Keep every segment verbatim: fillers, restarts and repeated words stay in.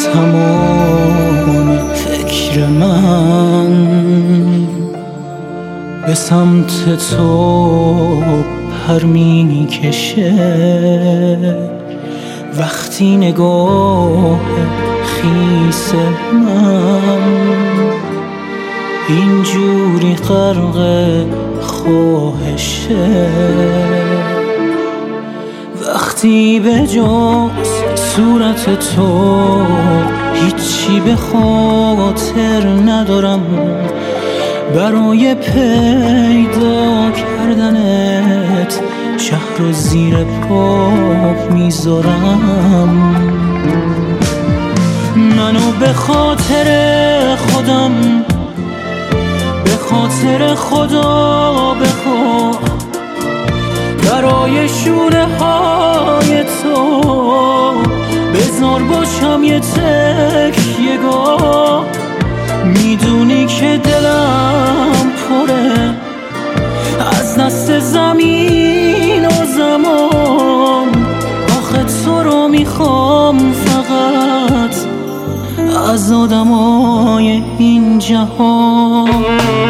تمام فکر من به سمت تو پر می کشه وقتی نگاه خیس من اینجوری غرق خواهشه، وقتی به جز صورت تو هیچی به خاطر ندارم، برای پیدا کردنت شهر رو زیر پا میذارم. منو به خاطر خودم، به خاطر خدا بخوا، برای شونه های تو بذار باشم یه تکیه‌گاه. میدونی که دلم پره از دست زمین و زمان، آخه تو رو میخوام فقط از آدمای این جهان.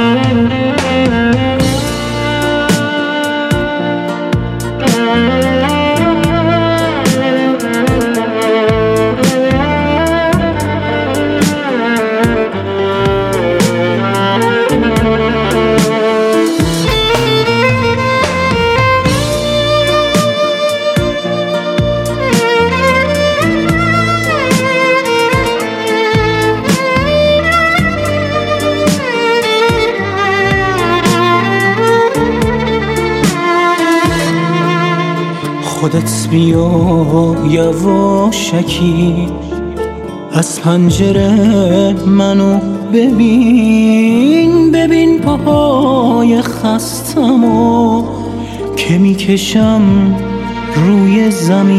خودت بیا یواشکی از پنجره منو ببین، ببین پاهای خستمو که میکشم روی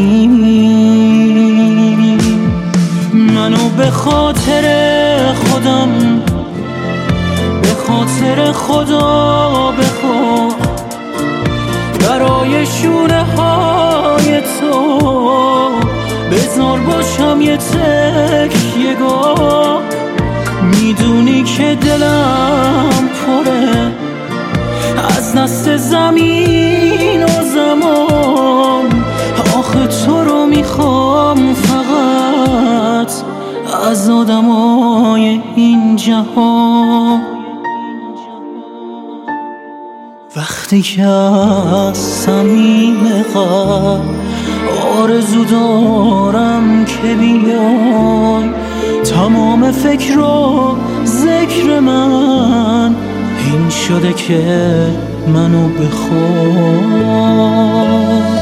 زمین. منو به خاطر خودم، به خاطر خدا بخوا، برای شونه های تو بذار باشم یه تکیه‌گاه. میدونی که دلم پره از دست زمین و زمان، آخه تو رو میخوام فقط از آدمای این جهان. وقتی که از صمیم قلب آرزو دارم که بیای، تمام فکر و ذکر من این شده که منو بخوای.